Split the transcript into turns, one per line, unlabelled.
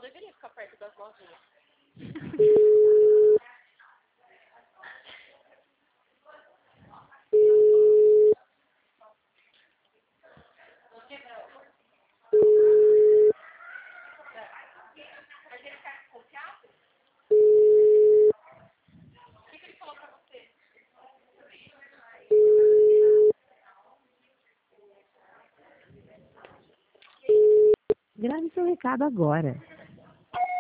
deveria ficar perto das lojinhas. Mas ele tá confiável? O que ele falou pra você?
Grave seu recado agora.